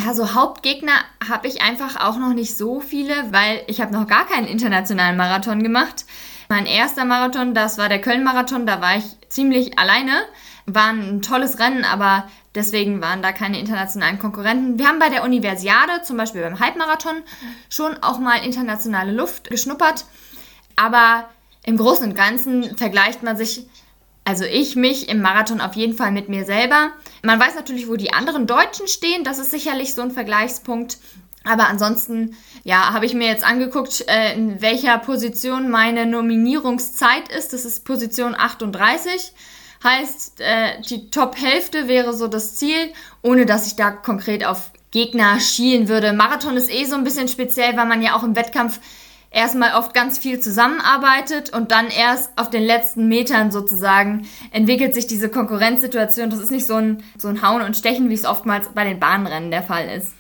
Ja, so Hauptgegner habe ich einfach auch noch nicht so viele, weil ich habe noch gar keinen internationalen Marathon gemacht. Mein erster Marathon, das war der Köln-Marathon, da war ich ziemlich alleine. War ein tolles Rennen, aber deswegen waren da keine internationalen Konkurrenten. Wir haben bei der Universiade, zum Beispiel beim Halbmarathon, schon auch mal internationale Luft geschnuppert. Aber im Großen und Ganzen vergleicht man sich, also ich mich im Marathon auf jeden Fall mit mir selber. Man weiß natürlich, wo die anderen Deutschen stehen. Das ist sicherlich so ein Vergleichspunkt. Aber ansonsten, ja, habe ich mir jetzt angeguckt, in welcher Position meine Nominierungszeit ist. Das ist Position 38. Heißt, die Top-Hälfte wäre so das Ziel, ohne dass ich da konkret auf Gegner schielen würde. Marathon ist so ein bisschen speziell, weil man ja auch im Wettkampf erstmal oft ganz viel zusammenarbeitet und dann erst auf den letzten Metern sozusagen entwickelt sich diese Konkurrenzsituation. Das ist nicht so ein Hauen und Stechen, wie es oftmals bei den Bahnrennen der Fall ist.